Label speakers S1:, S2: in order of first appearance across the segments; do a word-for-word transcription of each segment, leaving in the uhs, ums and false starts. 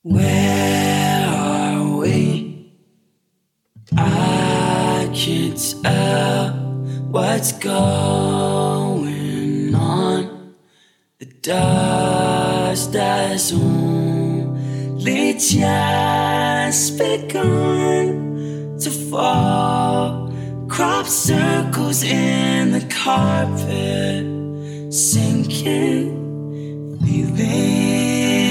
S1: Where are we? I can't tell what's going on. The dust has only just begun to fall. Crop circles in the carpet, sinking, feeling.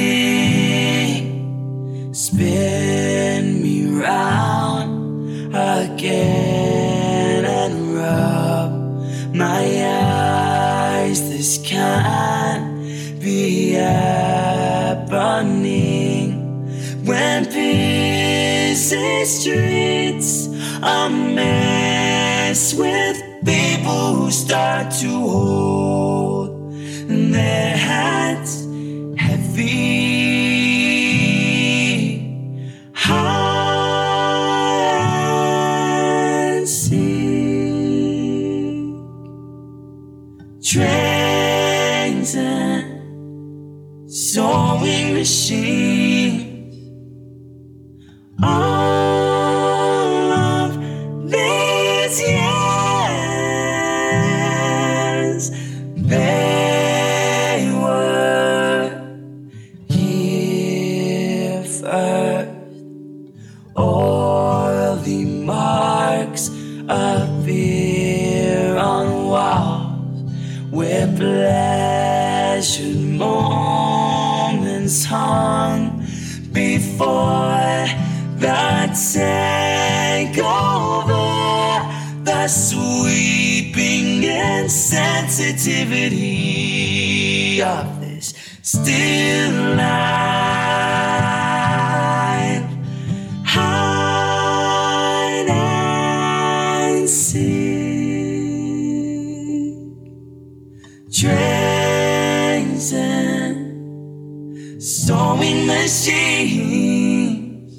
S1: Spin me round again and rub my eyes. This can't be happening when busy streets are messed with people who start to hold their heads heavy. Trains and sewing machines, all of these years, they were here first. Oily marks appear on walls where pleasured moments hung before the takeover, the sweeping insensitivity of this still life. Hide and seek. Trains and sewing machines,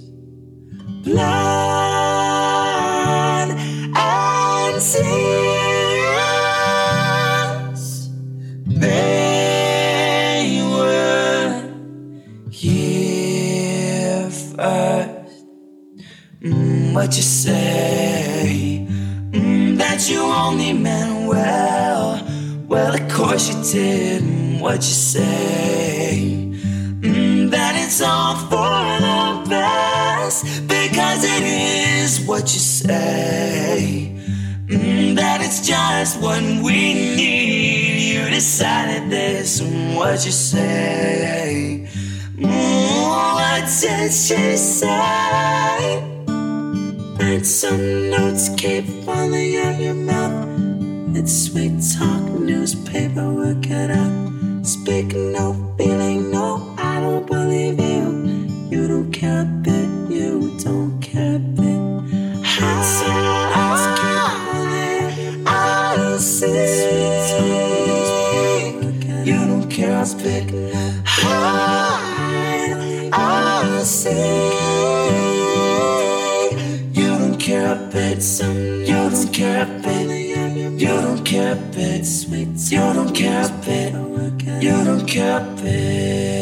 S1: blood and tears. They were here first. Mm, what you say? Mm, that you only meant well. Well, of course you did. What you say? Mm, that it's all for the best, because it is what you say. Mm, that it's just what we need. You decided this. What you say? Mm, what did she say? And some notes keep falling out your mouth. It's sweet talk, newspaper, work it out. Speak no, feeling no, I don't believe you. You don't care a bit, you don't care a bit. And some notes keep falling out your mouth. You don't care a bit. I'll see. You don't care a bit, some you don't care a bit. You don't care a bit, sweet. You don't care a bit. You don't care a bit.